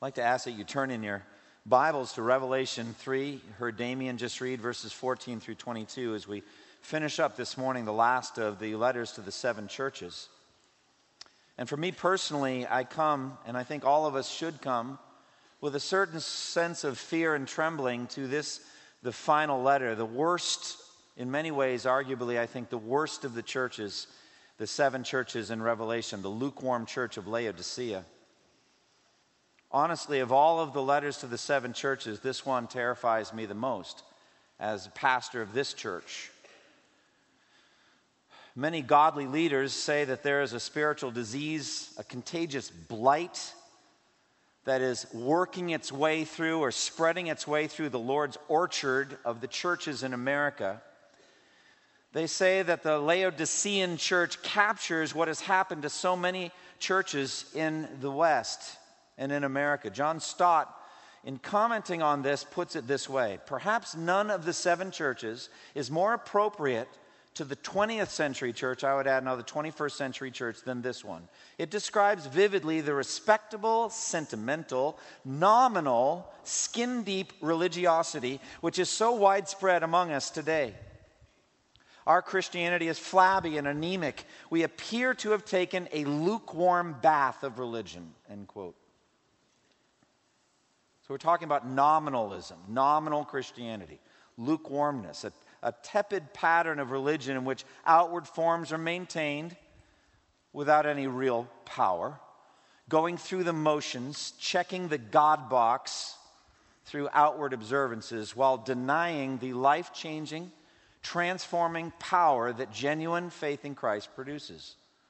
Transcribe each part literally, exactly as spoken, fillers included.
like to ask that you turn in your Bibles to Revelation three. You heard Damien just read verses fourteen through twenty-two as we finish up this morning the last of the letters to the seven churches. And for me personally, I come, and I think all of us should come, with a certain sense of fear and trembling to this, the final letter, the worst, in many ways, arguably, I think, the worst of the churches, the seven churches in Revelation, the lukewarm church of Laodicea. Honestly, of all of the letters to the seven churches, this one terrifies me the most as a pastor of this church. Many godly leaders say that there is a spiritual disease, a contagious blight that is working its way through or spreading its way through the Lord's orchard of the churches in America. They say that the Laodicean church captures what has happened to so many churches in the West and in America. John Stott, in commenting on this, puts it this way: perhaps none of the seven churches is more appropriate to the twentieth century church, I would add now the twenty-first century church, than this one. It describes vividly the respectable, sentimental, nominal, skin-deep religiosity which is so widespread among us today. Our Christianity is flabby and anemic. We appear to have taken a lukewarm bath of religion, end quote. So we're talking about nominalism, nominal Christianity, lukewarmness, a, a tepid pattern of religion in which outward forms are maintained without any real power, going through the motions, checking the God box through outward observances while denying the life-changing, transforming power that genuine faith in Christ produces.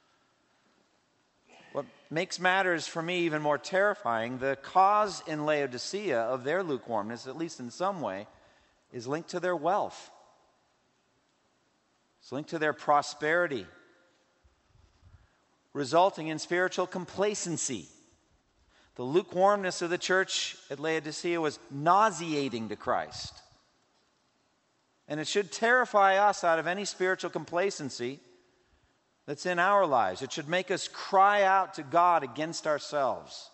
What makes matters for me even more terrifying, the cause in Laodicea of their lukewarmness, at least in some way, is linked to their wealth. It's linked to their prosperity, resulting in spiritual complacency. The lukewarmness of the church at Laodicea was nauseating to Christ. And it should terrify us out of any spiritual complacency that's in our lives. It should make us cry out to God against ourselves,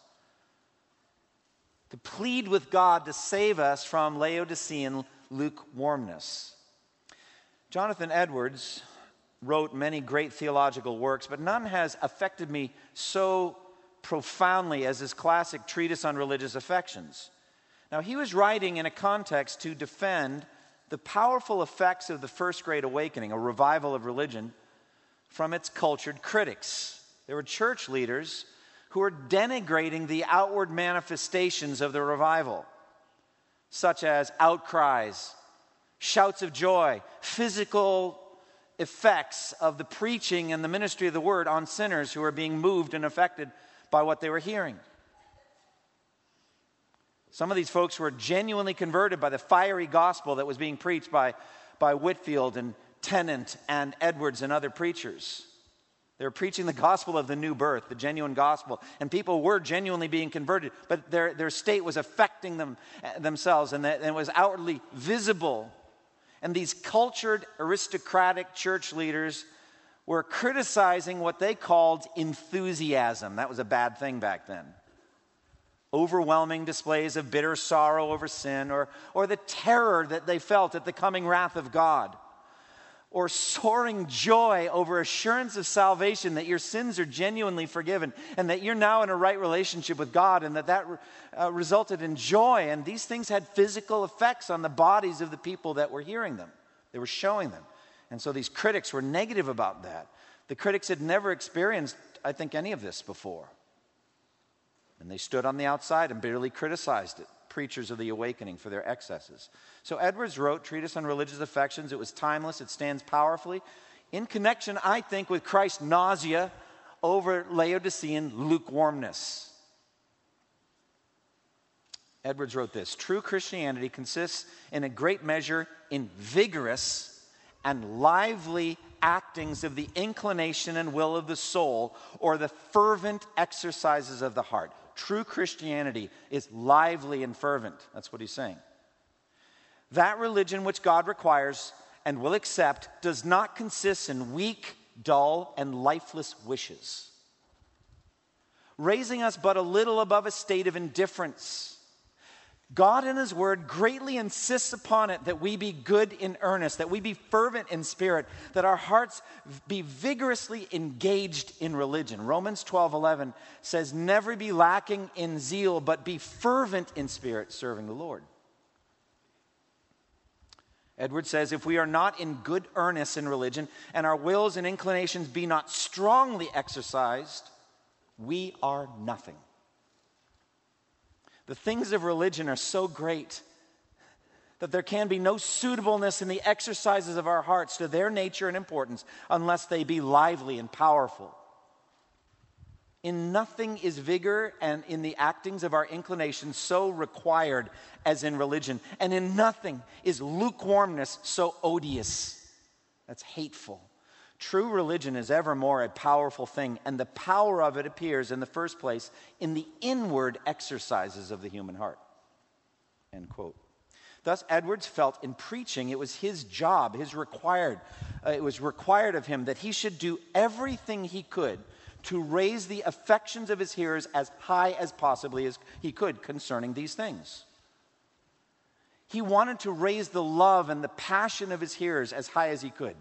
to plead with God to save us from Laodicean lukewarmness. Jonathan Edwards wrote many great theological works, but none has affected me so profoundly as his classic treatise on religious affections. Now, he was writing in a context to defend the powerful effects of the First Great Awakening, a revival of religion, from its cultured critics. There were church leaders who were denigrating the outward manifestations of the revival, such as outcries, shouts of joy, physical effects of the preaching and the ministry of the word on sinners who were being moved and affected by what they were hearing. Some of these folks were genuinely converted by the fiery gospel that was being preached by, by Whitefield and Tennant and Edwards and other preachers. They were preaching the gospel of the new birth, the genuine gospel, and people were genuinely being converted, but their, their state was affecting them themselves, and, that, and it was outwardly visible. And these cultured, aristocratic church leaders were criticizing what they called enthusiasm. That was a bad thing back then. Overwhelming displays of bitter sorrow over sin, or, or the terror that they felt at the coming wrath of God, or soaring joy over assurance of salvation, that your sins are genuinely forgiven and that you're now in a right relationship with God, and that that uh, resulted in joy. And these things had physical effects on the bodies of the people that were hearing them. They were showing them. And so these critics were negative about that. The critics had never experienced, I think, any of this before. And they stood on the outside and bitterly criticized it, preachers of the awakening, for their excesses. So Edwards wrote Treatise on Religious Affections. It was timeless. It stands powerfully in connection, I think, with Christ's nausea over Laodicean lukewarmness. Edwards wrote this: true Christianity consists in a great measure in vigorous and lively actings of the inclination and will of the soul, or the fervent exercises of the heart. True Christianity is lively and fervent. That's what he's saying. That religion which God requires and will accept does not consist in weak, dull, and lifeless wishes. raising us but a little above a state of indifference. God in his word greatly insists upon it that we be good in earnest, that we be fervent in spirit, that our hearts be vigorously engaged in religion. Romans twelve eleven says, never be lacking in zeal, but be fervent in spirit, serving the Lord. Edwards says, if we are not in good earnest in religion, and our wills and inclinations be not strongly exercised, we are nothing. The things of religion are so great that there can be no suitableness in the exercises of our hearts to their nature and importance unless they be lively and powerful. In nothing is vigor and in the actings of our inclinations so required as in religion, and in nothing is lukewarmness so odious. That's hateful. True religion is evermore a powerful thing, and the power of it appears in the first place in the inward exercises of the human heart. End quote. Thus, Edwards felt in preaching it was his job, his required, uh, it was required of him that he should do everything he could to raise the affections of his hearers as high as possibly as he could concerning these things. He wanted to raise the love and the passion of his hearers as high as he could.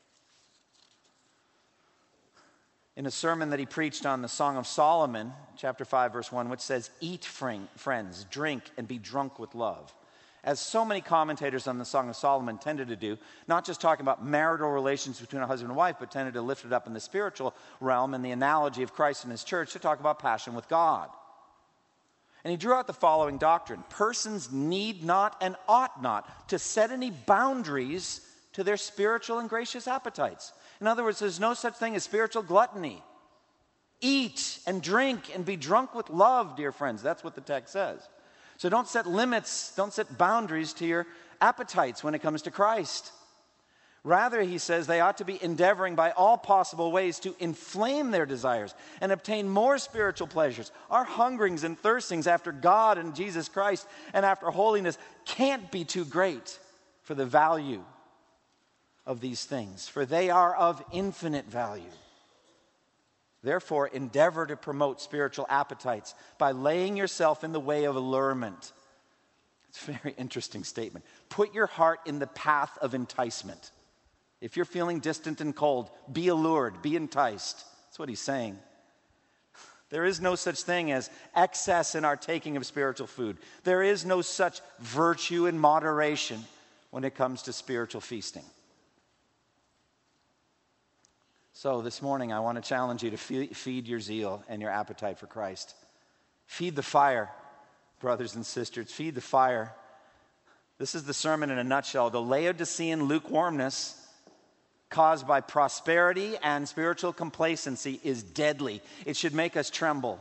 In a sermon that he preached on the Song of Solomon, chapter five, verse one, which says, eat, friends, drink, and be drunk with love. As so many commentators on the Song of Solomon tended to do, not just talking about marital relations between a husband and wife, but tended to lift it up in the spiritual realm and the analogy of Christ and his church to talk about passion with God. And he drew out the following doctrine. Persons need not and ought not to set any boundaries to their spiritual and gracious appetites. In other words, there's no such thing as spiritual gluttony. Eat and drink and be drunk with love, dear friends. That's what the text says. So don't set limits, don't set boundaries to your appetites when it comes to Christ. Rather, he says, they ought to be endeavoring by all possible ways to inflame their desires and obtain more spiritual pleasures. Our hungerings and thirstings after God and Jesus Christ and after holiness can't be too great for the value of these things, for they are of infinite value. Therefore, endeavor to promote spiritual appetites by laying yourself in the way of allurement. It's a very interesting statement. Put your heart in the path of enticement. If you're feeling distant and cold, be allured, be enticed. That's what he's saying. There is no such thing as excess in our taking of spiritual food. There is no such virtue in moderation when it comes to spiritual feasting. So this morning, I want to challenge you to feed your zeal and your appetite for Christ. Feed the fire, brothers and sisters. Feed the fire. This is the sermon in a nutshell. The Laodicean lukewarmness caused by prosperity and spiritual complacency is deadly. It should make us tremble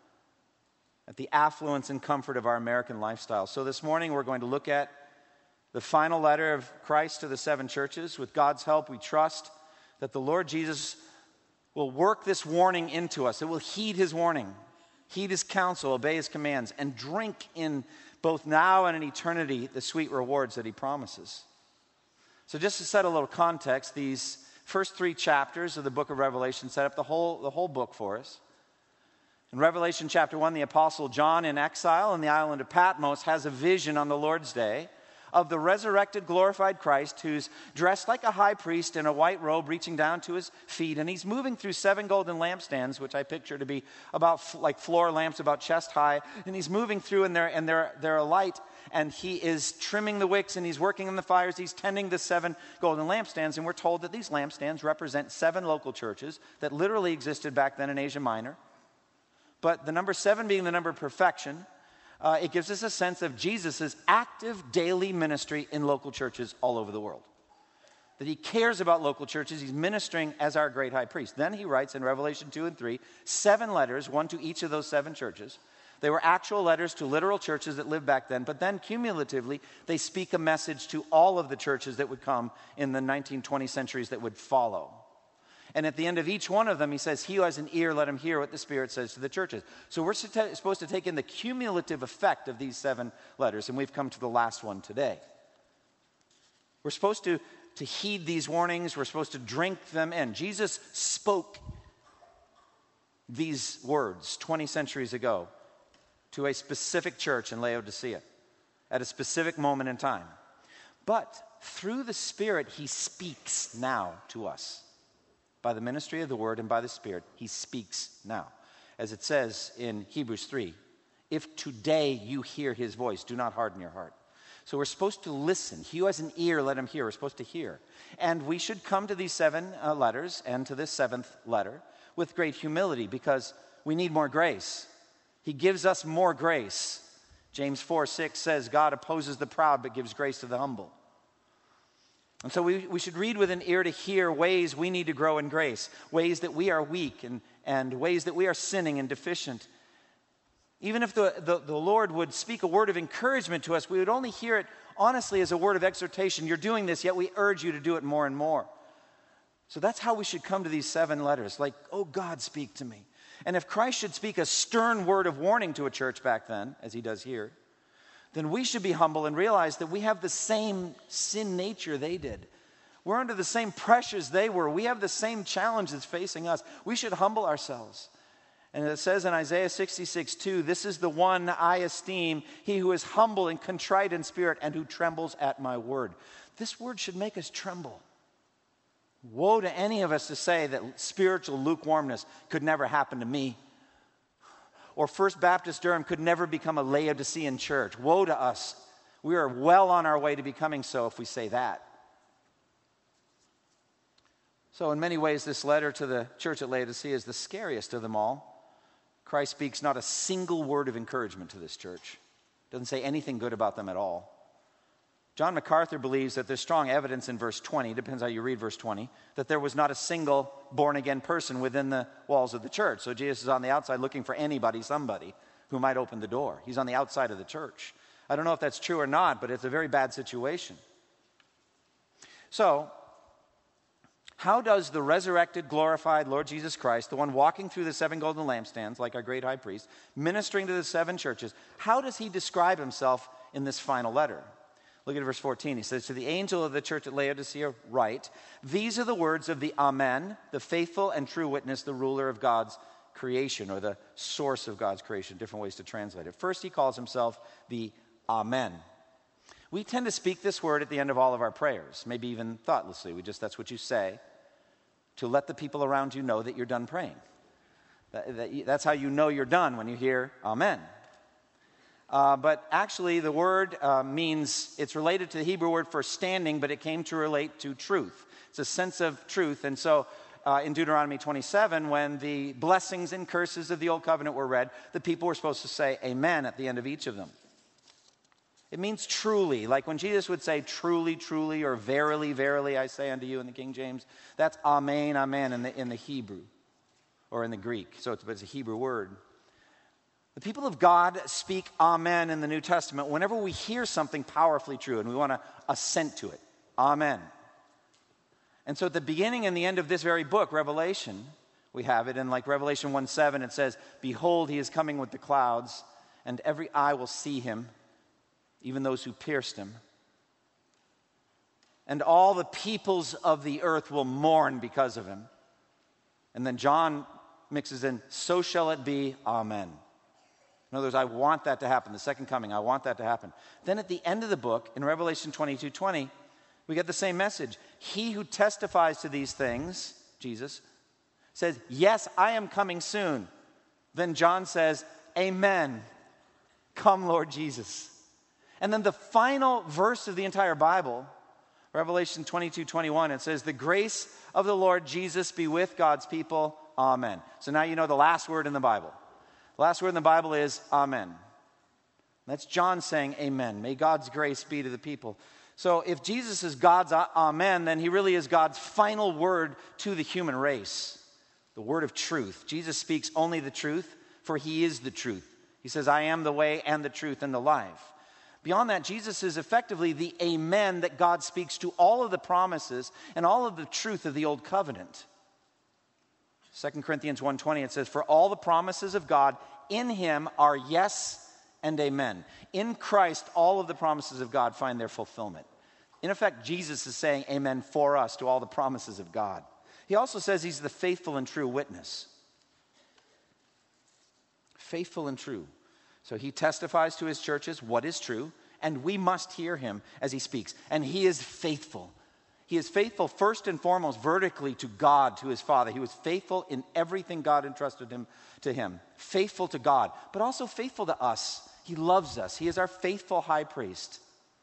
at the affluence and comfort of our American lifestyle. So this morning, we're going to look at the final letter of Christ to the seven churches. With God's help, we trust that the Lord Jesus will work this warning into us. It will heed his warning, heed his counsel, obey his commands, and drink in both now and in eternity the sweet rewards that he promises. So just to set a little context, these first three chapters of the book of Revelation set up the whole, the whole book for us. In Revelation chapter one, the apostle John, in exile on the island of Patmos, has a vision on the Lord's day of the resurrected, glorified Christ who's dressed like a high priest in a white robe reaching down to his feet. And he's moving through seven golden lampstands, which I picture to be about f- like floor lamps about chest high. And he's moving through and they're, and they're, they're alight. And he is trimming the wicks and he's working on the fires. He's tending the seven golden lampstands. And we're told that these lampstands represent seven local churches that literally existed back then in Asia Minor. But the number seven being the number of perfection, Uh, it gives us a sense of Jesus' active daily ministry in local churches all over the world. That he cares about local churches. He's ministering as our great high priest. Then he writes in Revelation two and three, seven letters, one to each of those seven churches. They were actual letters to literal churches that lived back then, but then cumulatively, they speak a message to all of the churches that would come in the nineteen, twenty centuries that would follow. And at the end of each one of them, he says, he who has an ear, let him hear what the Spirit says to the churches. So we're supposed to take in the cumulative effect of these seven letters, and we've come to the last one today. We're supposed to, to heed these warnings. We're supposed to drink them in. Jesus spoke these words twenty centuries ago to a specific church in Laodicea at a specific moment in time. But through the Spirit, he speaks now to us. By the ministry of the Word and by the Spirit, he speaks now. As it says in Hebrews three, if today you hear his voice, do not harden your heart. So we're supposed to listen. He who has an ear, let him hear. We're supposed to hear. And we should come to these seven uh, letters and to this seventh letter with great humility because we need more grace. He gives us more grace. James four six says, God opposes the proud but gives grace to the humble. And so we, we should read with an ear to hear ways we need to grow in grace, ways that we are weak and, and ways that we are sinning and deficient. Even if the, the, the Lord would speak a word of encouragement to us, we would only hear it honestly as a word of exhortation. You're doing this, yet we urge you to do it more and more. So that's how we should come to these seven letters, like, oh God, speak to me. And if Christ should speak a stern word of warning to a church back then, as he does here, then we should be humble and realize that we have the same sin nature they did. We're under the same pressures they were. We have the same challenges facing us. We should humble ourselves. And it says in Isaiah sixty-six two, this is the one I esteem, he who is humble and contrite in spirit and who trembles at my word. This word should make us tremble. Woe to any of us to say that spiritual lukewarmness could never happen to me. Or First Baptist Durham could never become a Laodicean church. Woe to us. We are well on our way to becoming so if we say that. So in many ways, this letter to the church at Laodicea is the scariest of them all. Christ speaks not a single word of encouragement to this church. Doesn't say anything good about them at all. John MacArthur believes that there's strong evidence in verse twenty, depends how you read verse twenty, that there was not a single born-again person within the walls of the church. So Jesus is on the outside looking for anybody, somebody, who might open the door. He's on the outside of the church. I don't know if that's true or not, but it's a very bad situation. So, how does the resurrected, glorified Lord Jesus Christ, the one walking through the seven golden lampstands, like our great high priest, ministering to the seven churches, how does he describe himself in this final letter? Look at verse fourteen. He says, to the angel of the church at Laodicea write, these are the words of the Amen, the faithful and true witness, the ruler of God's creation, or the source of God's creation, different ways to translate it. First, he calls himself the Amen. We tend to speak this word at the end of all of our prayers, maybe even thoughtlessly. We just, that's what you say to let the people around you know that you're done praying. That, that, that's how you know you're done, when you hear Amen. Uh, but actually, the word uh, means, it's related to the Hebrew word for standing, but it came to relate to truth. It's a sense of truth. And so uh, in Deuteronomy twenty-seven, when the blessings and curses of the Old Covenant were read, the people were supposed to say amen at the end of each of them. It means truly, like when Jesus would say truly, truly, or verily, verily, I say unto you in the King James. That's amen, amen in the, in the Hebrew, or in the Greek. So it's, it's a Hebrew word. The people of God speak amen in the New Testament whenever we hear something powerfully true and we want to assent to it. Amen. And so at the beginning and the end of this very book, Revelation, we have it in like Revelation one seven, it says, behold, he is coming with the clouds, and every eye will see him, even those who pierced him. And all the peoples of the earth will mourn because of him. And then John mixes in, so shall it be, amen. In other words, I want that to happen. The second coming, I want that to happen. Then at the end of the book, in Revelation twenty-two twenty, we get the same message. He who testifies to these things, Jesus, says, yes, I am coming soon. Then John says, amen. Come, Lord Jesus. And then the final verse of the entire Bible, Revelation twenty-two twenty-one, it says, the grace of the Lord Jesus be with God's people. Amen. So now you know the last word in the Bible. The last word in the Bible is amen. That's John saying amen. May God's grace be to the people. So if Jesus is God's amen, then he really is God's final word to the human race. The word of truth. Jesus speaks only the truth, for he is the truth. He says, I am the way and the truth and the life. Beyond that, Jesus is effectively the amen that God speaks to all of the promises and all of the truth of the old covenant. Second Corinthians one twenty, it says, for all the promises of God in him are yes and amen. In Christ, all of the promises of God find their fulfillment. In effect, Jesus is saying amen for us to all the promises of God. He also says he's the faithful and true witness. faithful and true. So he testifies to his churches what is true, and we must hear him as he speaks. And he is faithful. He is faithful first and foremost vertically to God, to his Father. He was faithful in everything God entrusted him to him. Faithful to God, but also faithful to us. He loves us. He is our faithful high priest.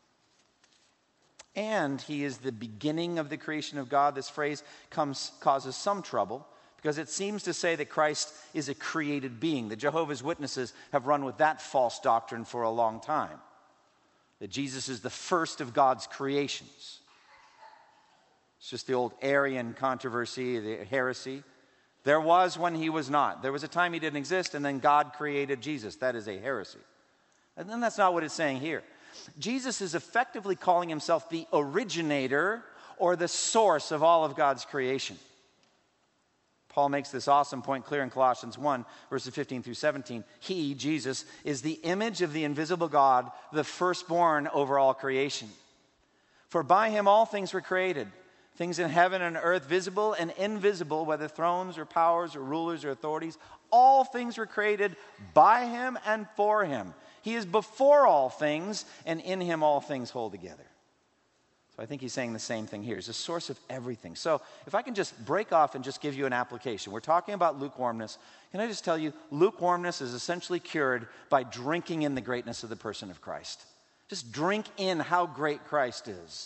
And he is the beginning of the creation of God. This phrase comes causes some trouble because it seems to say that Christ is a created being. The Jehovah's Witnesses have run with that false doctrine for a long time, that Jesus is the first of God's creations. It's just the old Arian controversy, the heresy. There was when he was not. There was a time he didn't exist, and then God created Jesus. That is a heresy. And then that's not what it's saying here. Jesus is effectively calling himself the originator or the source of all of God's creation. Paul makes this awesome point clear in Colossians one, verses fifteen through seventeen. He, Jesus, is the image of the invisible God, the firstborn over all creation. For by him all things were created, things in heaven and earth, visible and invisible, whether thrones or powers or rulers or authorities. All things were created by him and for him. He is before all things, and in him all things hold together. So I think he's saying the same thing here. He's the source of everything. So if I can just break off and just give you an application. We're talking about lukewarmness. Can I just tell you, lukewarmness is essentially cured by drinking in the greatness of the person of Christ. Just drink in how great Christ is.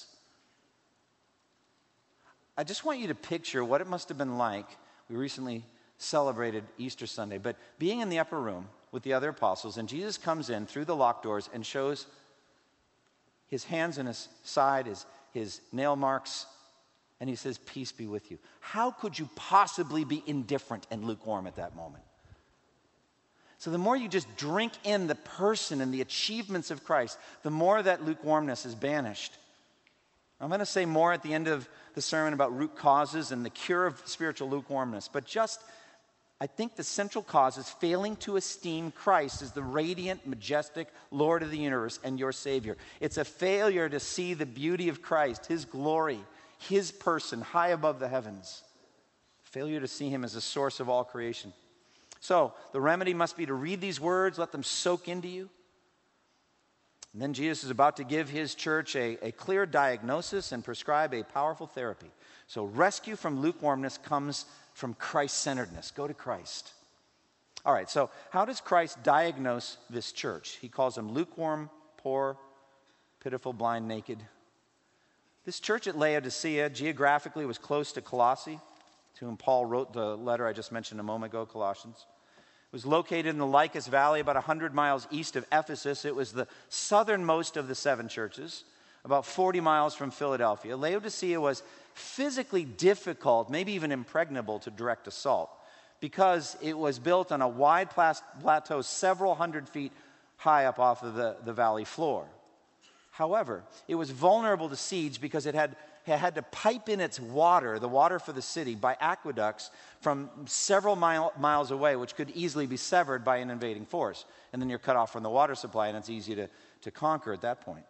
I just want you to picture what it must have been like. We recently celebrated Easter Sunday, but being in the upper room with the other apostles, and Jesus comes in through the locked doors and shows his hands in his side, his, his nail marks, and he says, "Peace be with you." How could you possibly be indifferent and lukewarm at that moment? So the more you just drink in the person and the achievements of Christ, the more that lukewarmness is banished. I'm going to say more at the end of the sermon about root causes and the cure of spiritual lukewarmness, but just I think the central cause is failing to esteem Christ as the radiant, majestic Lord of the universe and your Savior. It's a failure to see the beauty of Christ, his glory, his person high above the heavens. Failure to see him as the source of all creation. So the remedy must be to read these words, let them soak into you. And then Jesus is about to give his church a, a clear diagnosis and prescribe a powerful therapy. So rescue from lukewarmness comes from Christ-centeredness. Go to Christ. All right, so how does Christ diagnose this church? He calls them lukewarm, poor, pitiful, blind, naked. This church at Laodicea geographically was close to Colossae, to whom Paul wrote the letter I just mentioned a moment ago, Colossians. It was located in the Lycus Valley, about one hundred miles east of Ephesus. It was the southernmost of the seven churches, about forty miles from Philadelphia. Laodicea was physically difficult, maybe even impregnable to direct assault, because it was built on a wide plateau several hundred feet high up off of the, the valley floor. However, it was vulnerable to siege because it had, it had to pipe in its water, the water for the city, by aqueducts from several mile, miles away, which could easily be severed by an invading force. And then you're cut off from the water supply, and it's easy to, to conquer at that point.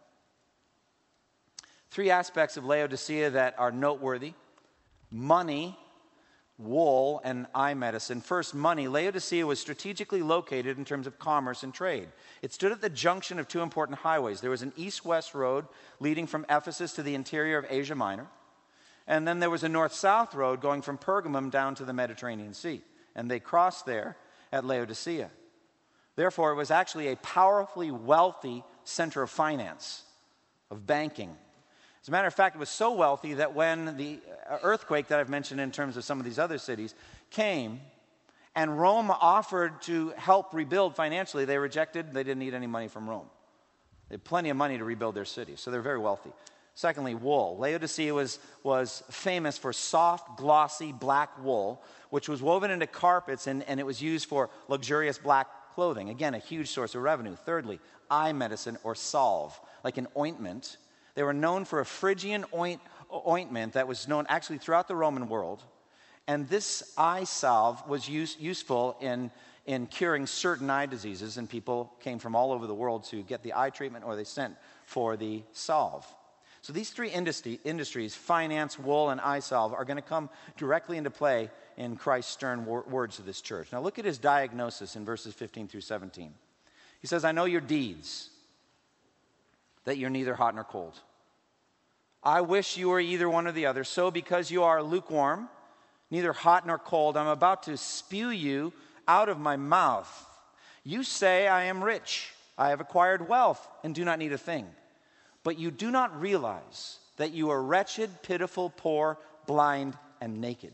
Three aspects of Laodicea that are noteworthy: money, wool, and eye medicine. First, money. Laodicea was strategically located in terms of commerce and trade. It stood at the junction of two important highways. There was an east-west road leading from Ephesus to the interior of Asia Minor, and then there was a north-south road going from Pergamum down to the Mediterranean Sea, and they crossed there at Laodicea. Therefore, it was actually a powerfully wealthy center of finance, of banking. As a matter of fact, it was so wealthy that when the earthquake that I've mentioned in terms of some of these other cities came, and Rome offered to help rebuild financially, they rejected. They didn't need any money from Rome. They had plenty of money to rebuild their city, so they're very wealthy. Secondly, wool. Laodicea was, was famous for soft, glossy black wool, which was woven into carpets, and, and it was used for luxurious black clothing. Again, a huge source of revenue. Thirdly, eye medicine or salve, like an ointment. They were known for a Phrygian oint, ointment that was known actually throughout the Roman world. And this eye salve was use, useful in, in curing certain eye diseases, and people came from all over the world to get the eye treatment, or they sent for the salve. So these three industry, industries, finance, wool, and eye salve, are going to come directly into play in Christ's stern wor- words to this church. Now look at his diagnosis in verses fifteen through seventeen. He says, I know your deeds, that you're neither hot nor cold. I wish you were either one or the other. So because you are lukewarm, neither hot nor cold, I'm about to spew you out of my mouth. You say, I am rich, I have acquired wealth, and do not need a thing. But you do not realize that you are wretched, pitiful, poor, blind, and naked.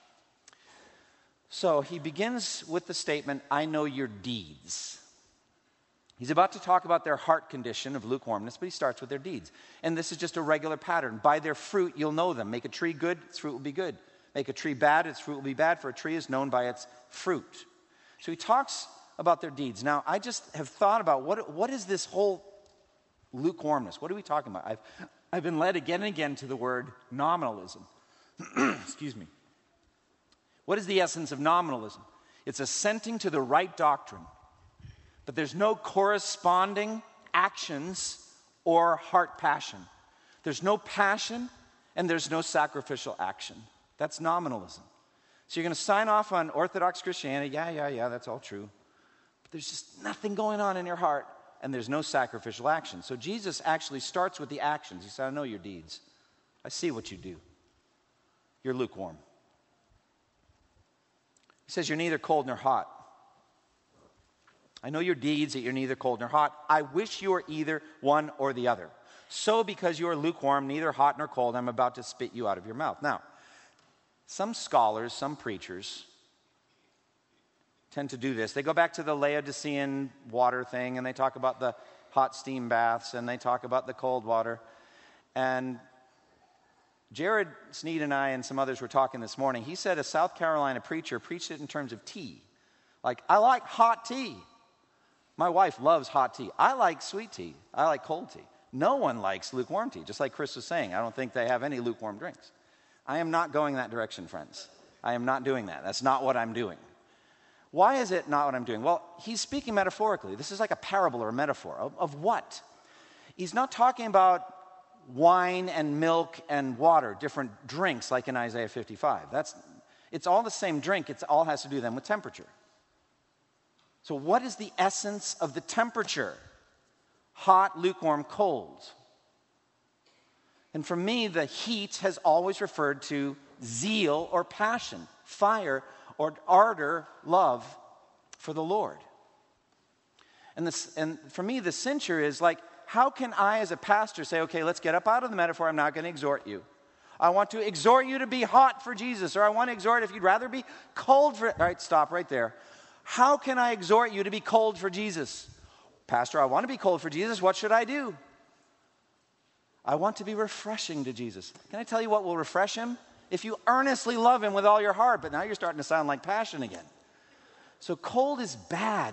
So he begins with the statement, I know your deeds. He's about to talk about their heart condition of lukewarmness, but he starts with their deeds. And this is just a regular pattern. By their fruit, you'll know them. Make a tree good, its fruit will be good. Make a tree bad, its fruit will be bad, for a tree is known by its fruit. So he talks about their deeds. Now, I just have thought about what, what is this whole lukewarmness? What are we talking about? I've, I've been led again and again to the word nominalism. Excuse me. What is the essence of nominalism? It's assenting to the right doctrine, but there's no corresponding actions or heart passion. There's no passion and there's no sacrificial action. That's nominalism. So you're going to sign off on Orthodox Christianity. Yeah, yeah, yeah, that's all true. But there's just nothing going on in your heart and there's no sacrificial action. So Jesus actually starts with the actions. He said, I know your deeds. I see what you do. You're lukewarm. He says, you're neither cold nor hot. I know your deeds, that you're neither cold nor hot. I wish you were either one or the other. So because you are lukewarm, neither hot nor cold, I'm about to spit you out of your mouth. Now, some scholars, some preachers tend to do this. They go back to the Laodicean water thing, and they talk about the hot steam baths, and they talk about the cold water. And Jared Sneed and I and some others were talking this morning. He said a South Carolina preacher preached it in terms of tea. Like, I like hot tea. My wife loves hot tea. I like sweet tea. I like cold tea. No one likes lukewarm tea, just like Chris was saying. I don't think they have any lukewarm drinks. I am not going that direction, friends. I am not doing that. That's not what I'm doing. Why is it not what I'm doing? Well, he's speaking metaphorically. This is like a parable or a metaphor. Of, of what? He's not talking about wine and milk and water, different drinks like in Isaiah fifty-five. That's, it's all the same drink. It all has to do then with temperature. So what is the essence of the temperature? Hot, lukewarm, cold. And for me, the heat has always referred to zeal or passion, fire or ardor, love for the Lord. And, this, and for me, the censure is like, how can I as a pastor say, okay, let's get up out of the metaphor, I'm not going to exhort you. I want to exhort you to be hot for Jesus, or I want to exhort if you'd rather be cold for... All right, stop right there. How can I exhort you to be cold for Jesus? Pastor, I want to be cold for Jesus. What should I do? I want to be refreshing to Jesus. Can I tell you what will refresh him? If you earnestly love him with all your heart, but now you're starting to sound like passion again. So cold is bad.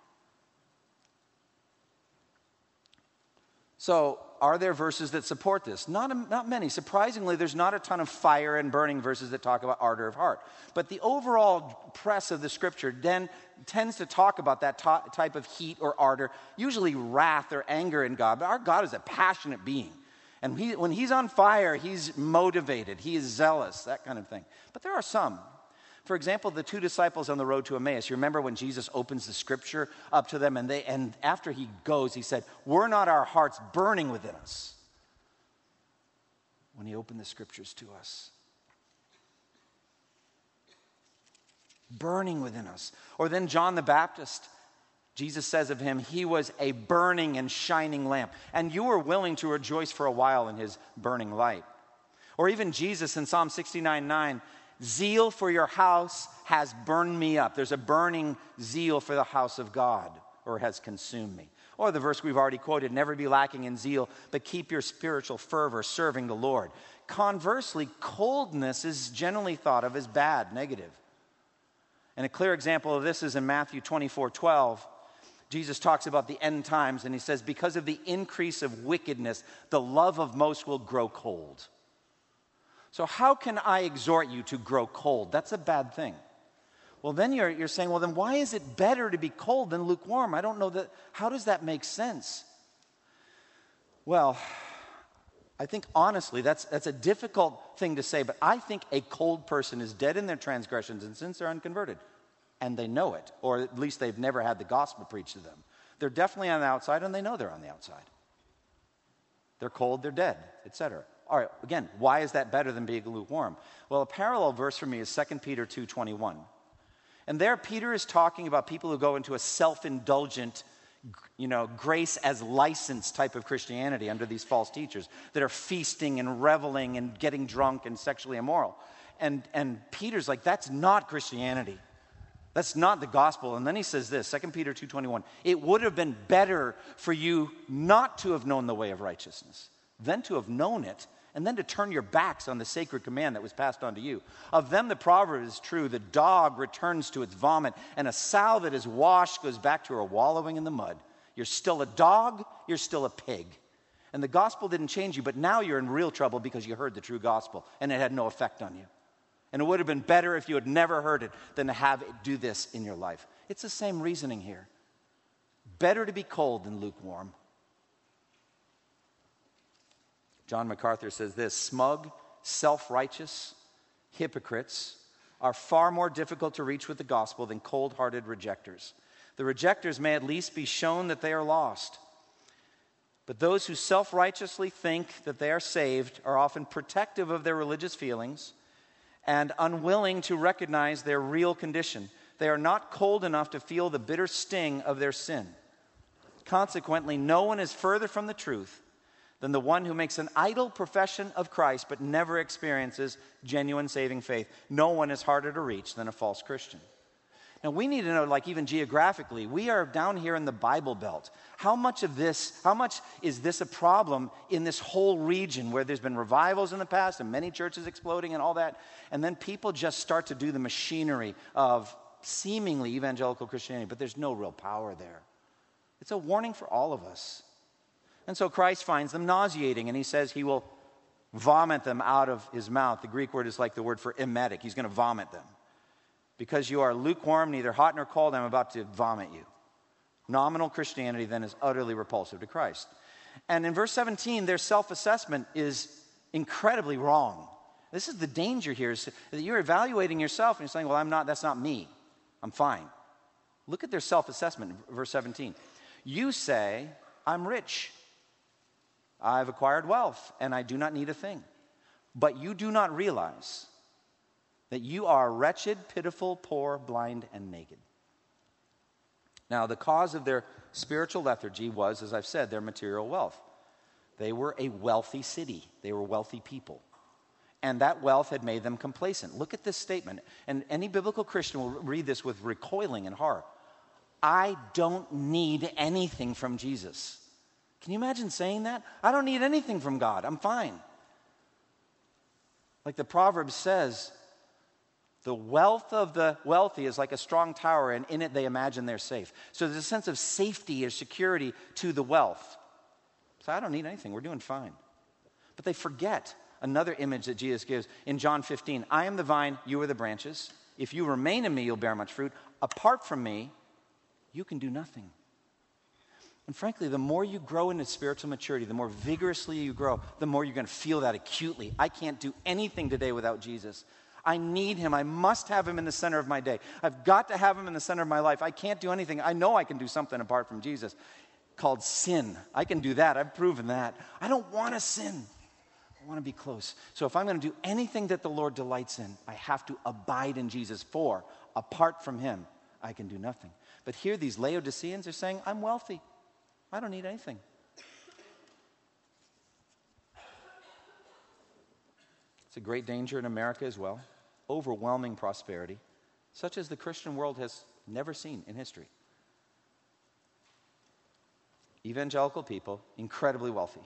So are there verses that support this? Not, not many. Surprisingly, there's not a ton of fire and burning verses that talk about ardor of heart. But the overall press of the scripture then tends to talk about that to- type of heat or ardor, usually wrath or anger in God. But our God is a passionate being. And he, when he's on fire, he's motivated, he is zealous, that kind of thing. But there are some. For example, the two disciples on the road to Emmaus. You remember when Jesus opens the scripture up to them, and they and after he goes, he said, were not our hearts burning within us when he opened the scriptures to us? Burning within us. Or then John the Baptist, Jesus says of him, he was a burning and shining lamp. And you were willing to rejoice for a while in his burning light. Or even Jesus in Psalm sixty-nine nine, zeal for your house has burned me up. There's a burning zeal for the house of God, or has consumed me. Or the verse we've already quoted, never be lacking in zeal, but keep your spiritual fervor serving the Lord. Conversely, coldness is generally thought of as bad, negative. And a clear example of this is in Matthew twenty-four twelve. Jesus talks about the end times, and he says, because of the increase of wickedness, the love of most will grow cold. So how can I exhort you to grow cold? That's a bad thing. Well, then you're, you're saying, well, then why is it better to be cold than lukewarm? I don't know that. How does that make sense? Well, I think honestly, that's, that's a difficult thing to say, but I think a cold person is dead in their transgressions and since they're unconverted. And they know it, or at least they've never had the gospel preached to them. They're definitely on the outside, and they know they're on the outside. They're cold, they're dead, et cetera. All right, again, why is that better than being lukewarm? Well, a parallel verse for me is Second Peter two twenty-one. And there, Peter is talking about people who go into a self-indulgent, you know, grace as license type of Christianity under these false teachers that are feasting and reveling and getting drunk and sexually immoral. And, and Peter's like, that's not Christianity. That's not the gospel. And then he says this, Second Peter two twenty-one, it would have been better for you not to have known the way of righteousness than to have known it and then to turn your backs on the sacred command that was passed on to you. Of them the proverb is true, the dog returns to its vomit, and a sow that is washed goes back to her wallowing in the mud. You're still a dog, you're still a pig. And the gospel didn't change you, but now you're in real trouble because you heard the true gospel, and it had no effect on you. And it would have been better if you had never heard it than to have it do this in your life. It's the same reasoning here. Better to be cold than lukewarm. John MacArthur says this, smug, self-righteous hypocrites are far more difficult to reach with the gospel than cold-hearted rejectors. The rejectors may at least be shown that they are lost. But those who self-righteously think that they are saved are often protective of their religious feelings and unwilling to recognize their real condition. They are not cold enough to feel the bitter sting of their sin. Consequently, no one is further from the truth than the one who makes an idle profession of Christ but never experiences genuine saving faith. No one is harder to reach than a false Christian. Now, we need to know, like even geographically, we are down here in the Bible Belt. How much of this, how much is this a problem in this whole region where there's been revivals in the past and many churches exploding and all that, and then people just start to do the machinery of seemingly evangelical Christianity, but there's no real power there. It's a warning for all of us. And so Christ finds them nauseating, and he says he will vomit them out of his mouth. The Greek word is like the word for emetic. He's going to vomit them. Because you are lukewarm, neither hot nor cold, I'm about to vomit you. Nominal Christianity then is utterly repulsive to Christ. And in verse seventeen, their self-assessment is incredibly wrong. This is the danger here, is that you're evaluating yourself and you're saying, well, I'm not, that's not me. I'm fine. Look at their self-assessment, verse seventeen. You say, I'm rich. I've acquired wealth, and I do not need a thing. But you do not realize that you are wretched, pitiful, poor, blind, and naked. Now, the cause of their spiritual lethargy was, as I've said, their material wealth. They were a wealthy city. They were wealthy people. And that wealth had made them complacent. Look at this statement. And any biblical Christian will read this with recoiling and horror. I don't need anything from Jesus. Can you imagine saying that? I don't need anything from God. I'm fine. Like the proverb says, the wealth of the wealthy is like a strong tower, and in it they imagine they're safe. So there's a sense of safety or security to the wealth. So I don't need anything. We're doing fine. But they forget another image that Jesus gives in John fifteen. I am the vine, you are the branches. If you remain in me, you'll bear much fruit. Apart from me, you can do nothing. And frankly, the more you grow into spiritual maturity, the more vigorously you grow, the more you're going to feel that acutely. I can't do anything today without Jesus. I need him. I must have him in the center of my day. I've got to have him in the center of my life. I can't do anything. I know I can do something apart from Jesus called sin. I can do that. I've proven that. I don't want to sin. I want to be close. So if I'm going to do anything that the Lord delights in, I have to abide in Jesus. For apart from him, I can do nothing. But here these Laodiceans are saying, I'm wealthy. I don't need anything. It's a great danger in America as well. Overwhelming prosperity, such as the Christian world has never seen in history. Evangelical people, incredibly wealthy.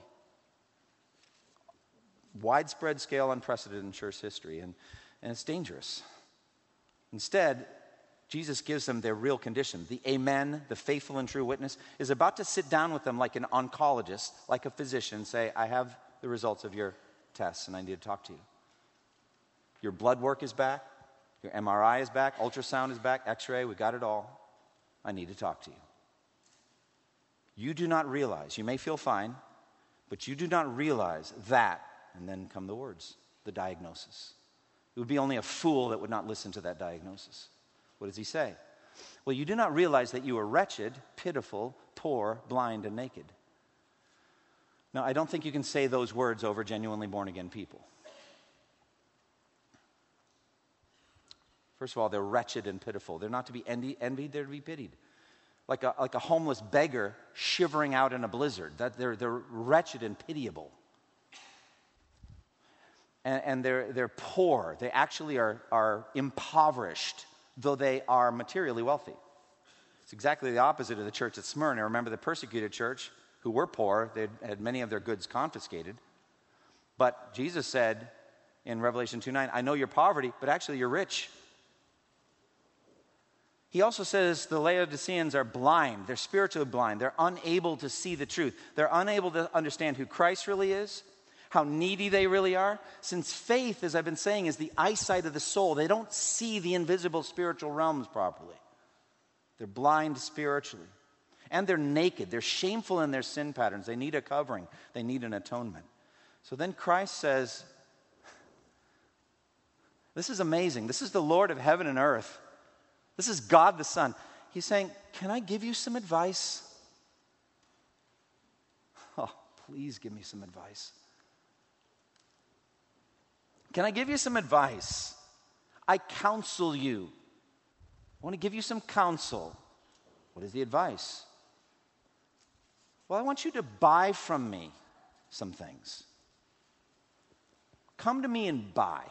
Widespread scale, unprecedented in church history, and, and it's dangerous. Instead, Jesus gives them their real condition. The amen, the faithful and true witness, is about to sit down with them like an oncologist, like a physician, say, I have the results of your tests and I need to talk to you. Your blood work is back. Your M R I is back. Ultrasound is back. X-ray, we got it all. I need to talk to you. You do not realize, you may feel fine, But you do not realize that, and then come the words, the diagnosis. It would be only a fool that would not listen to that diagnosis. What does he say? Well, you do not realize that you are wretched, pitiful, poor, blind, and naked. Now, I don't think you can say those words over genuinely born-again people. First of all, they're wretched and pitiful. They're not to be envy, envied, they're to be pitied. Like a, like a homeless beggar shivering out in a blizzard. That they're, they're wretched and pitiable. And, and they're, they're poor. They actually are, are impoverished, though they are materially wealthy. It's exactly the opposite of the church at Smyrna. Remember the persecuted church, who were poor. They had many of their goods confiscated. But Jesus said in Revelation two nine, I know your poverty, but actually you're rich. He also says the Laodiceans are blind. They're spiritually blind. They're unable to see the truth. They're unable to understand who Christ really is, how needy they really are. Since faith, as I've been saying, is the eyesight of the soul, they don't see the invisible spiritual realms properly. They're blind spiritually. And they're naked. They're shameful in their sin patterns. They need a covering. They need an atonement. So then Christ says, this is amazing. This is the Lord of heaven and earth. This is God the Son. He's saying, can I give you some advice? Oh, please give me some advice. Can I give you some advice? I counsel you. I want to give you some counsel. What is the advice? Well, I want you to buy from me some things. Come to me and buy.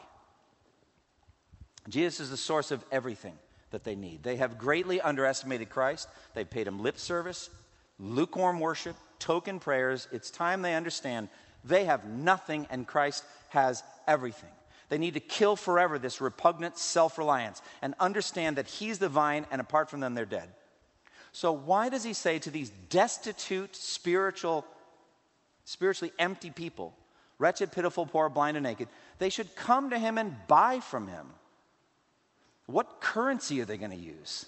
Jesus is the source of everything that they need. They have greatly underestimated Christ. They've paid him lip service, lukewarm worship, token prayers. It's time they understand they have nothing and Christ has everything. They need to kill forever this repugnant self-reliance and understand that he's the vine and apart from them they're dead. So why does he say to these destitute, spiritual, spiritually empty people, wretched, pitiful, poor, blind, and naked, they should come to him and buy from him? What currency are they going to use?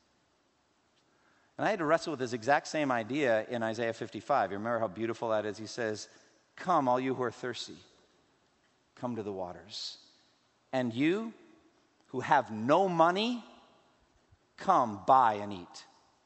And I had to wrestle with this exact same idea in Isaiah fifty-five. You remember how beautiful that is? He says, come, all you who are thirsty, come to the waters. And you who have no money, come buy and eat.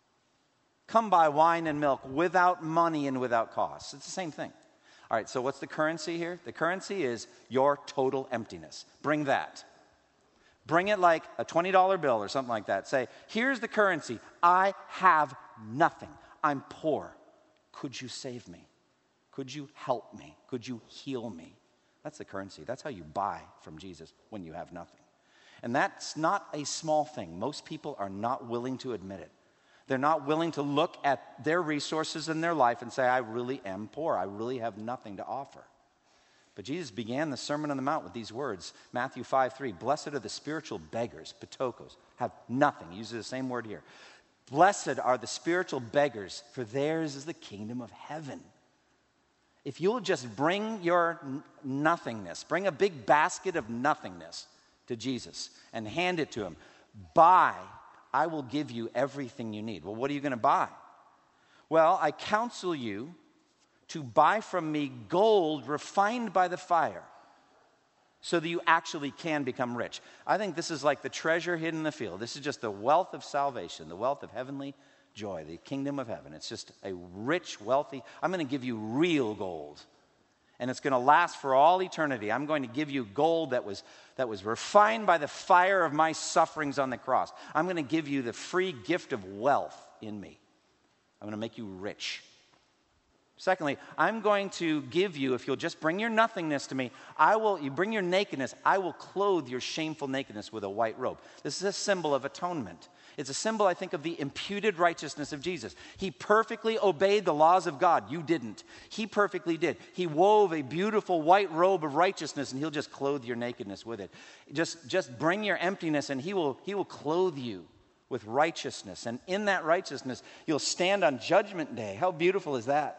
Come buy wine and milk without money and without cost. It's the same thing. All right, so what's the currency here? The currency is your total emptiness. Bring that. Bring it like a twenty dollar bill or something like that. Say, here's the currency. I have nothing. I'm poor. Could you save me? Could you help me? Could you heal me? That's the currency. That's how you buy from Jesus when you have nothing. And that's not a small thing. Most people are not willing to admit it. They're not willing to look at their resources in their life and say, I really am poor. I really have nothing to offer. But Jesus began the Sermon on the Mount with these words. Matthew five three, blessed are the spiritual beggars, patokos, have nothing. He uses the same word here. Blessed are the spiritual beggars, for theirs is the kingdom of heaven. If you'll just bring your n- nothingness, bring a big basket of nothingness to Jesus and hand it to him, buy, I will give you everything you need. Well, what are you going to buy? Well, I counsel you to buy from me gold refined by the fire so that you actually can become rich. I think this is like the treasure hidden in the field. This is just the wealth of salvation, the wealth of heavenly joy, the kingdom of heaven. It's just a rich, wealthy, I'm going to give you real gold. And it's going to last for all eternity. I'm going to give you gold that was, that was refined by the fire of my sufferings on the cross. I'm going to give you the free gift of wealth in me. I'm going to make you rich. Secondly, I'm going to give you, if you'll just bring your nothingness to me, I will, you bring your nakedness, I will clothe your shameful nakedness with a white robe. This is a symbol of atonement. It's a symbol, I think, of the imputed righteousness of Jesus. He perfectly obeyed the laws of God. You didn't. He perfectly did. He wove a beautiful white robe of righteousness, and he'll just clothe your nakedness with it. Just, just bring your emptiness, and he will, he will clothe you with righteousness. And in that righteousness, you'll stand on Judgment Day. How beautiful is that?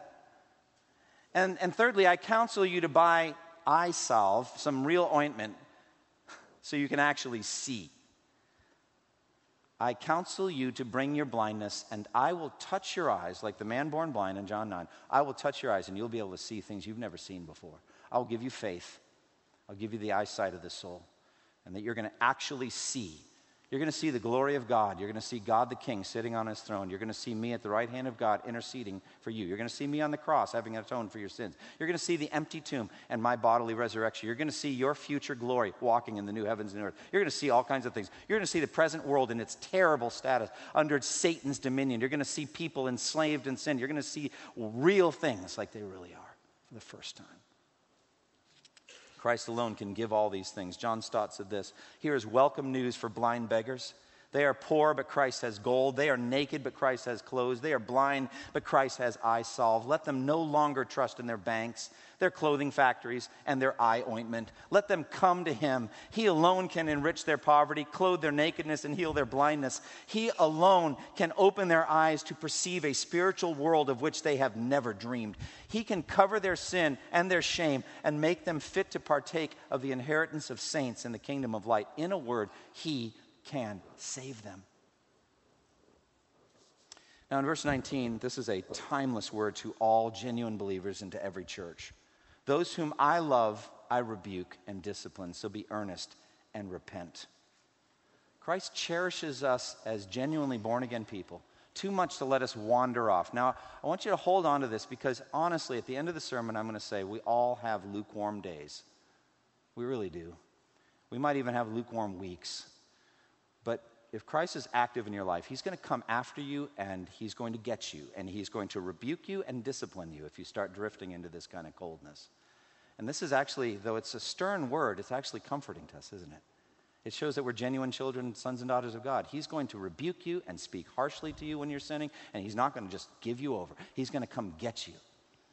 And, and thirdly, I counsel you to buy eye salve, some real ointment, so you can actually see. I counsel you to bring your blindness, and I will touch your eyes, like the man born blind in John nine. I will touch your eyes, and you'll be able to see things you've never seen before. I will give you faith. I'll give you the eyesight of the soul, and that you're going to actually see. You're going to see the glory of God. You're going to see God the King sitting on his throne. You're going to see me at the right hand of God interceding for you. You're going to see me on the cross having atoned for your sins. You're going to see the empty tomb and my bodily resurrection. You're going to see your future glory walking in the new heavens and new earth. You're going to see all kinds of things. You're going to see the present world in its terrible status under Satan's dominion. You're going to see people enslaved in sin. You're going to see real things like they really are for the first time. Christ alone can give all these things. John Stott said this: here is welcome news for blind beggars. They are poor, but Christ has gold. They are naked, but Christ has clothes. They are blind, but Christ has eye salve. Let them no longer trust in their banks, their clothing factories, and their eye ointment. Let them come to him. He alone can enrich their poverty, clothe their nakedness, and heal their blindness. He alone can open their eyes to perceive a spiritual world of which they have never dreamed. He can cover their sin and their shame and make them fit to partake of the inheritance of saints in the kingdom of light. In a word, he can save them. Now in verse nineteen, this is a timeless word to all genuine believers and to every church. Those whom I love, I rebuke and discipline, so be earnest and repent. Christ cherishes us as genuinely born-again people too much to let us wander off. Now, I want you to hold on to this because honestly, at the end of the sermon, I'm going to say we all have lukewarm days. We really do. We might even have lukewarm weeks. But if Christ is active in your life, he's going to come after you and he's going to get you and he's going to rebuke you and discipline you if you start drifting into this kind of coldness. And this is actually, though it's a stern word, it's actually comforting to us, isn't it? It shows that we're genuine children, sons and daughters of God. He's going to rebuke you and speak harshly to you when you're sinning, and he's not going to just give you over. He's going to come get you.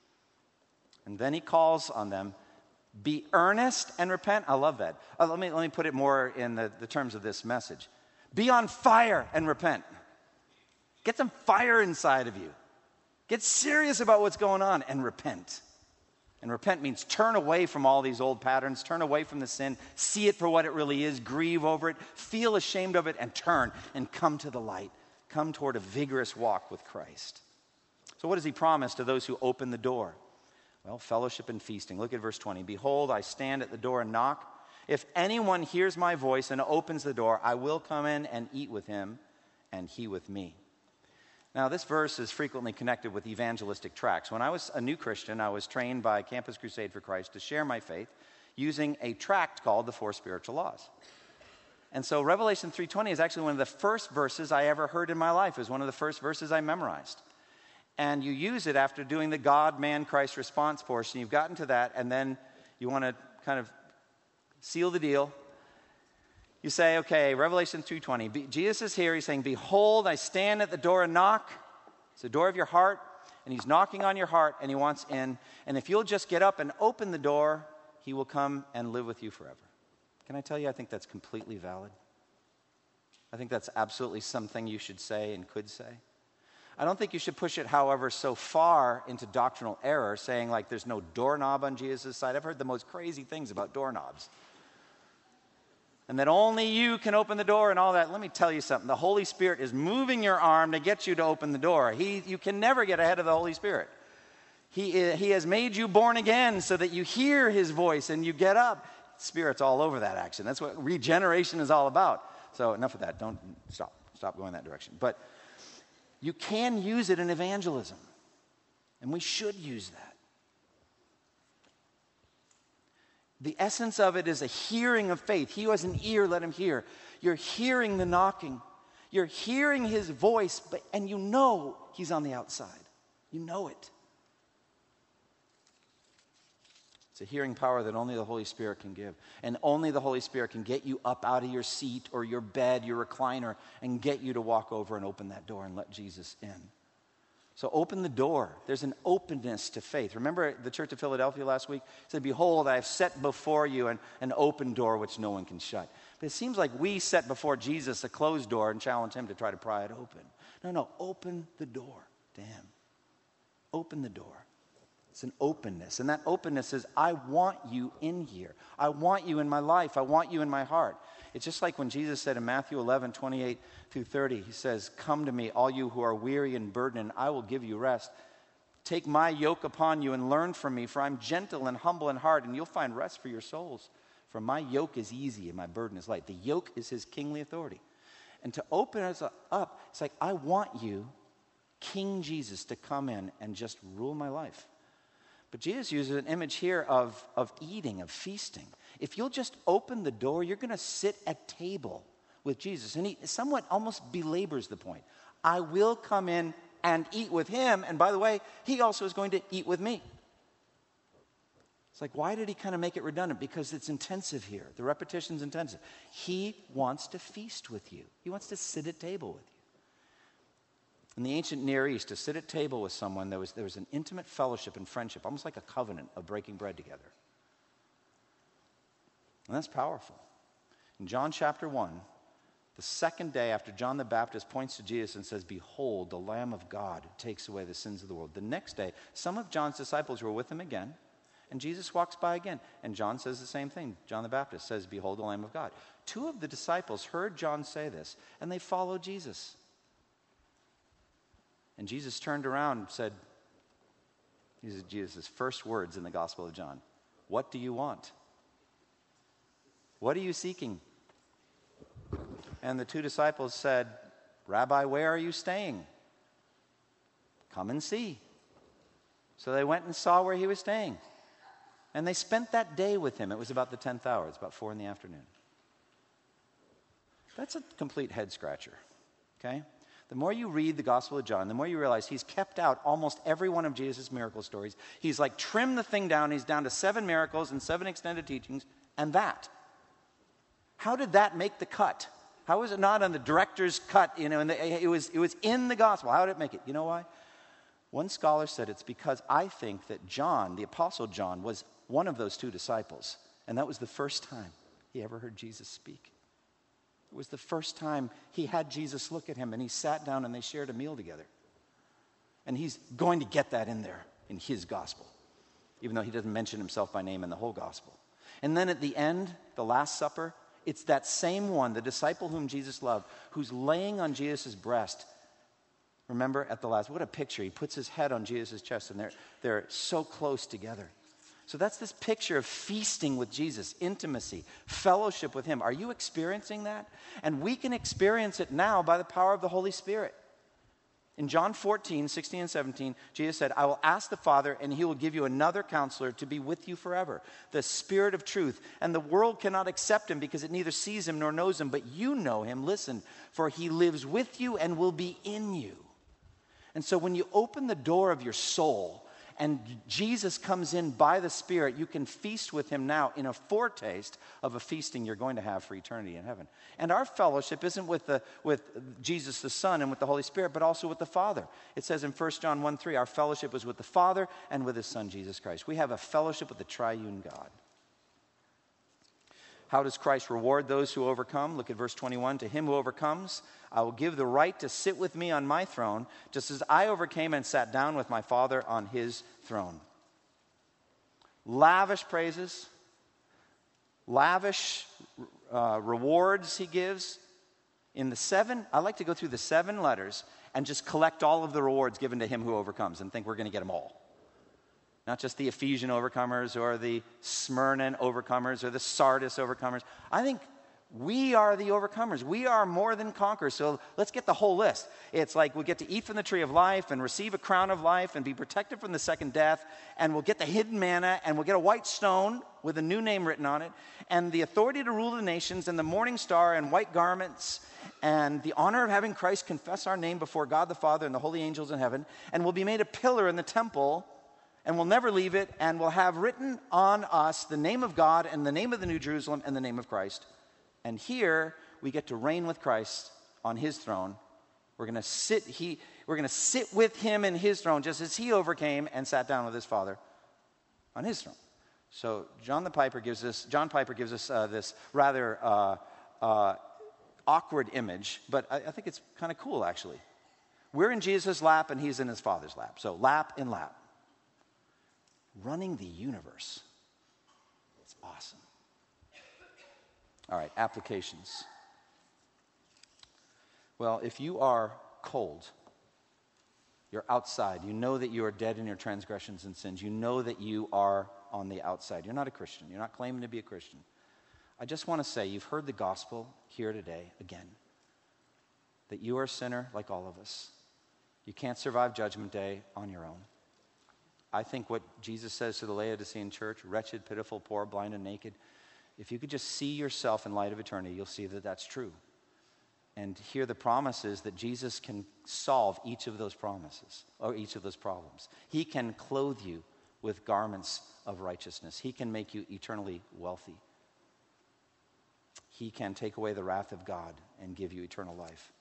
And then he calls on them, be earnest and repent. I love that. Uh, let me, let me put it more in the, the terms of this message. Be on fire and repent. Get some fire inside of you. Get serious about what's going on and repent. And repent means turn away from all these old patterns, turn away from the sin, see it for what it really is, grieve over it, feel ashamed of it, and turn and come to the light. Come toward a vigorous walk with Christ. So what does he promise to those who open the door? Well, fellowship and feasting. Look at verse twenty. Behold, I stand at the door and knock. If anyone hears my voice and opens the door, I will come in and eat with him, and he with me. Now, this verse is frequently connected with evangelistic tracts. When I was a new Christian, I was trained by Campus Crusade for Christ to share my faith using a tract called The Four Spiritual Laws. And so Revelation three twenty is actually one of the first verses I ever heard in my life. It was one of the first verses I memorized. And you use it after doing the God, man, Christ response portion. You've gotten to that, and then you want to kind of seal the deal. You say, okay, Revelation three twenty. Jesus is here. He's saying, behold, I stand at the door and knock. It's the door of your heart, and he's knocking on your heart, and he wants in. And if you'll just get up and open the door, he will come and live with you forever. Can I tell you, I think that's completely valid. I think that's absolutely something you should say and could say. I don't think you should push it, however, so far into doctrinal error, saying like there's no doorknob on Jesus' side. I've heard the most crazy things about doorknobs. And that only you can open the door and all that. Let me tell you something. The Holy Spirit is moving your arm to get you to open the door. He, you can never get ahead of the Holy Spirit. He, he has made you born again so that you hear his voice and you get up. Spirit's all over that action. That's what regeneration is all about. So enough of that. Don't stop. Stop going that direction. But you can use it in evangelism. And we should use that. The essence of it is a hearing of faith. He who has an ear, let him hear. You're hearing the knocking. You're hearing his voice, but, and you know he's on the outside. You know it. It's a hearing power that only the Holy Spirit can give. And only the Holy Spirit can get you up out of your seat or your bed, your recliner, and get you to walk over and open that door and let Jesus in. So open the door. There's an openness to faith. Remember the Church of Philadelphia last week? It said, behold, I have set before you an, an open door which no one can shut. But it seems like we set before Jesus a closed door and challenge him to try to pry it open. No, no, open the door to him. Open the door. It's an openness. And that openness is, I want you in here. I want you in my life. I want you in my heart. It's just like when Jesus said in Matthew eleven, twenty-eight through thirty, he says, come to me, all you who are weary and burdened, and I will give you rest. Take my yoke upon you and learn from me, for I'm gentle and humble in heart, and you'll find rest for your souls. For my yoke is easy and my burden is light. The yoke is his kingly authority. And to open us up, it's like, I want you, King Jesus, to come in and just rule my life. But Jesus uses an image here of, of eating, of feasting. If you'll just open the door, you're going to sit at table with Jesus. And he somewhat almost belabors the point. I will come in and eat with him. And by the way, he also is going to eat with me. It's like, why did he kind of make it redundant? Because it's intensive here. The repetition's intensive. He wants to feast with you. He wants to sit at table with you. In the ancient Near East, to sit at table with someone, there was, there was an intimate fellowship and friendship, almost like a covenant of breaking bread together. And that's powerful. In John chapter one, the second day after John the Baptist points to Jesus and says, behold, the Lamb of God who takes away the sins of the world. The next day, some of John's disciples were with him again, and Jesus walks by again. And John says the same thing. John the Baptist says, behold, the Lamb of God. Two of the disciples heard John say this, and they followed Jesus. And Jesus turned around and said, these are Jesus' first words in the Gospel of John. What do you want? What are you seeking? And the two disciples said, Rabbi, where are you staying? Come and see. So they went and saw where he was staying. And they spent that day with him. It was about the tenth hour. It's about four in the afternoon. That's a complete head scratcher, okay? The more you read the Gospel of John, the more you realize he's kept out almost every one of Jesus' miracle stories. He's like trimmed the thing down. He's down to seven miracles and seven extended teachings, and that. How did that make the cut? How was it not on the director's cut? You know, and the, it was it was in the Gospel. How did it make it? You know why? One scholar said it's because I think that John, the Apostle John, was one of those two disciples, and that was the first time he ever heard Jesus speak. It was the first time he had Jesus look at him, and he sat down and they shared a meal together. And he's going to get that in there in his gospel, even though he doesn't mention himself by name in the whole gospel. And then at the end, the Last Supper, it's that same one, the disciple whom Jesus loved, who's laying on Jesus' breast. Remember at the last, what a picture. He puts his head on Jesus' chest, and they're, they're so close together. So that's this picture of feasting with Jesus, intimacy, fellowship with him. Are you experiencing that? And we can experience it now by the power of the Holy Spirit. In John fourteen, sixteen and seventeen, Jesus said, I will ask the Father, and he will give you another counselor to be with you forever, the Spirit of truth. And the world cannot accept him because it neither sees him nor knows him, but you know him. Listen, for he lives with you and will be in you. And so when you open the door of your soul, and Jesus comes in by the Spirit, you can feast with him now in a foretaste of a feasting you're going to have for eternity in heaven. And our fellowship isn't with the with Jesus the Son and with the Holy Spirit, but also with the Father. It says in First John one three, our fellowship is with the Father and with his Son, Jesus Christ. We have a fellowship with the triune God. How does Christ reward those who overcome? Look at verse twenty-one. To him who overcomes, I will give the right to sit with me on my throne, just as I overcame and sat down with my Father on his throne. Lavish praises, lavish uh, rewards he gives. In the seven, I like to go through the seven letters and just collect all of the rewards given to him who overcomes and think we're going to get them all. Not just the Ephesian overcomers or the Smyrna overcomers or the Sardis overcomers. I think we are the overcomers. We are more than conquerors. So let's get the whole list. It's like we get to eat from the tree of life and receive a crown of life and be protected from the second death. And we'll get the hidden manna and we'll get a white stone with a new name written on it. And the authority to rule the nations and the morning star and white garments and the honor of having Christ confess our name before God the Father and the holy angels in heaven. And we'll be made a pillar in the temple. And we'll never leave it, and we'll have written on us the name of God and the name of the New Jerusalem and the name of Christ. And here we get to reign with Christ on his throne. We're going to sit he we're going to sit with him in his throne just as he overcame and sat down with his Father on his throne. So John the Piper gives us John Piper gives us uh, this rather uh, uh, awkward image, but I, I think it's kind of cool actually. We're in Jesus' lap and he's in his Father's lap. So lap in lap. running the universe. It's awesome. All right, applications. Well, if you are cold, you're outside, you know that you are dead in your transgressions and sins, you know that you are on the outside. You're not a Christian. You're not claiming to be a Christian. I just want to say, you've heard the gospel here today again, that you are a sinner like all of us. You can't survive Judgment Day on your own. I think what Jesus says to the Laodicean church, wretched, pitiful, poor, blind, and naked, if you could just see yourself in light of eternity, you'll see that that's true. And hear the promises that Jesus can solve each of those promises, or each of those problems. He can clothe you with garments of righteousness. He can make you eternally wealthy. He can take away the wrath of God and give you eternal life.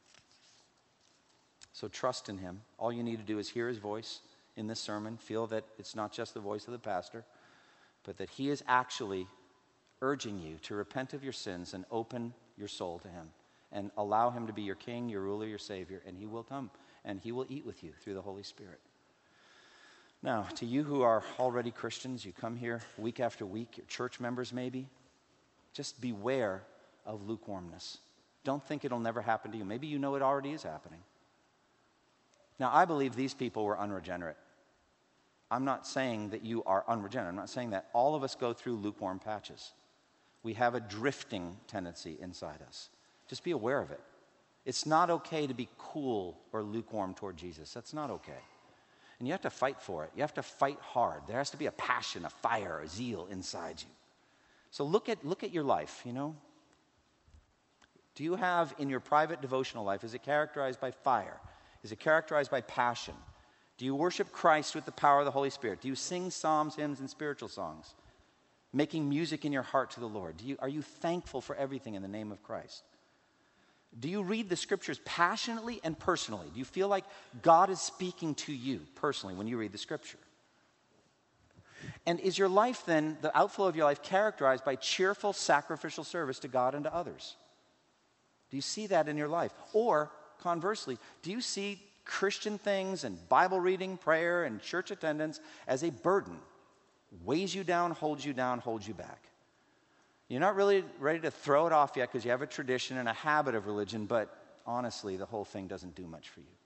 So trust in him. All you need to do is hear his voice in this sermon. Feel that it's not just the voice of the pastor, but that he is actually urging you to repent of your sins and open your soul to him. And allow him to be your king, your ruler, your savior. And he will come and he will eat with you through the Holy Spirit. Now, to you who are already Christians, you come here week after week, your church members maybe, just beware of lukewarmness. Don't think it'll never happen to you. Maybe you know it already is happening. Now, I believe these people were unregenerate. I'm not saying that you are unregenerate. I'm not saying that. All of us go through lukewarm patches. We have a drifting tendency inside us. Just be aware of it. It's not okay to be cool or lukewarm toward Jesus. That's not okay. And you have to fight for it. You have to fight hard. There has to be a passion, a fire, a zeal inside you. So look at look at your life, you know. Do you have in your private devotional life, is it characterized by fire? Is it characterized by passion? Do you worship Christ with the power of the Holy Spirit? Do you sing psalms, hymns, and spiritual songs? Making music in your heart to the Lord? Do you, are you thankful for everything in the name of Christ? Do you read the scriptures passionately and personally? Do you feel like God is speaking to you personally when you read the scripture? And is your life then, the outflow of your life, characterized by cheerful sacrificial service to God and to others? Do you see that in your life? Or, conversely, do you see Christian things and Bible reading, prayer, and church attendance as a burden? Weighs you down, holds you down, holds you back. You're not really ready to throw it off yet because you have a tradition and a habit of religion, but honestly, the whole thing doesn't do much for you.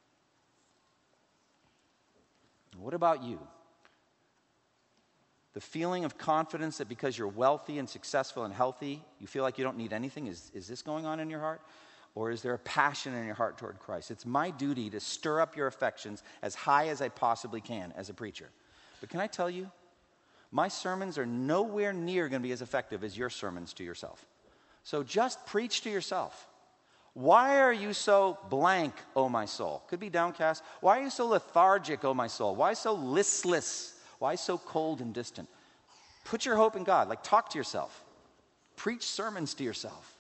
What about you? The feeling of confidence that because you're wealthy and successful and healthy, you feel like you don't need anything, is, is this going on in your heart? Or is there a passion in your heart toward Christ? It's my duty to stir up your affections as high as I possibly can as a preacher. But can I tell you, my sermons are nowhere near going to be as effective as your sermons to yourself. So just preach to yourself. Why are you so blank, O my soul? Could be downcast. Why are you so lethargic, O my soul? Why so listless? Why so cold and distant? Put your hope in God. Like, talk to yourself. Preach sermons to yourself.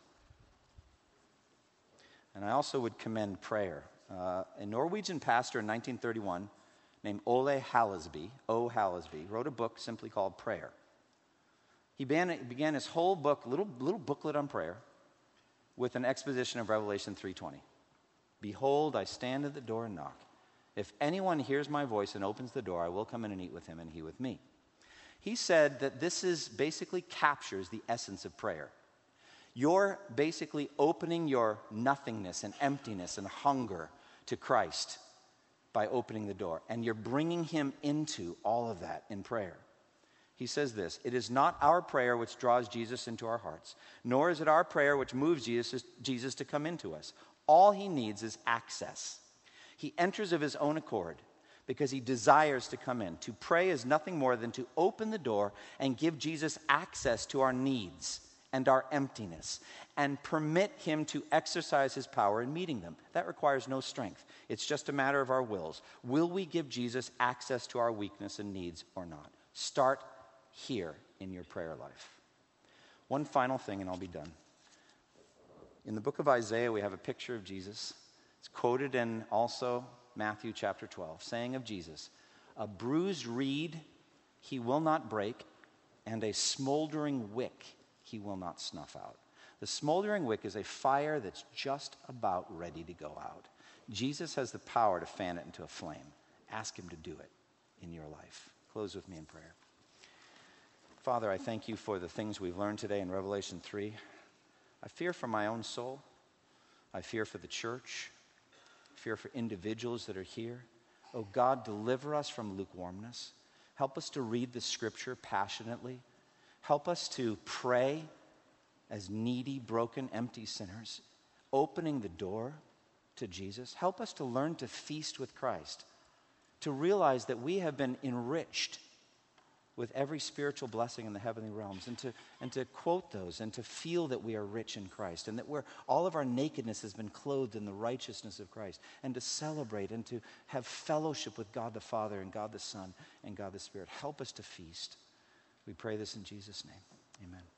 And I also would commend prayer. Uh, a Norwegian pastor in nineteen thirty-one named Ole Hallesby, O. Hallesby, wrote a book simply called Prayer. He began, began his whole book, little, little booklet on prayer, with an exposition of Revelation three twenty. Behold, I stand at the door and knock. If anyone hears my voice and opens the door, I will come in and eat with him and he with me. He said that this is basically captures the essence of prayer. You're basically opening your nothingness and emptiness and hunger to Christ by opening the door. And you're bringing him into all of that in prayer. He says this, it is not our prayer which draws Jesus into our hearts, nor is it our prayer which moves Jesus, Jesus to come into us. All he needs is access. He enters of his own accord because he desires to come in. To pray is nothing more than to open the door and give Jesus access to our needs and our emptiness, and permit him to exercise his power in meeting them. That requires no strength. It's just a matter of our wills. Will we give Jesus access to our weakness and needs or not? Start here in your prayer life. One final thing and I'll be done. In the book of Isaiah, we have a picture of Jesus. It's quoted in also Matthew chapter twelve, saying of Jesus, a bruised reed he will not break, and a smoldering wick he will not snuff out. The smoldering wick is a fire that's just about ready to go out. Jesus has the power to fan it into a flame. Ask him to do it in your life. close with me in prayer. Father, I thank you for the things we've learned today in Revelation three. I fear for my own soul. I fear for the church. I fear for individuals that are here. Oh God, deliver us from lukewarmness. Help us to read the scripture passionately. Help us to pray as needy, broken, empty sinners, opening the door to Jesus. Help us to learn to feast with Christ, to realize that we have been enriched with every spiritual blessing in the heavenly realms, and to, and to quote those, and to feel that we are rich in Christ, and that we're, all of our nakedness has been clothed in the righteousness of Christ, and to celebrate and to have fellowship with God the Father and God the Son and God the Spirit. Help us to feast. We pray this in Jesus' name. Amen.